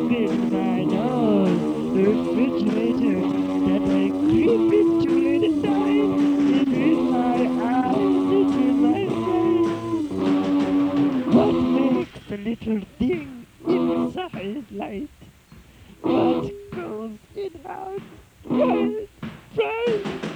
in my nose. The refrigerator that I creep into late at night. It is my eyes, it is my brain. What makes the little thing inside light? What goes in out? Right, right.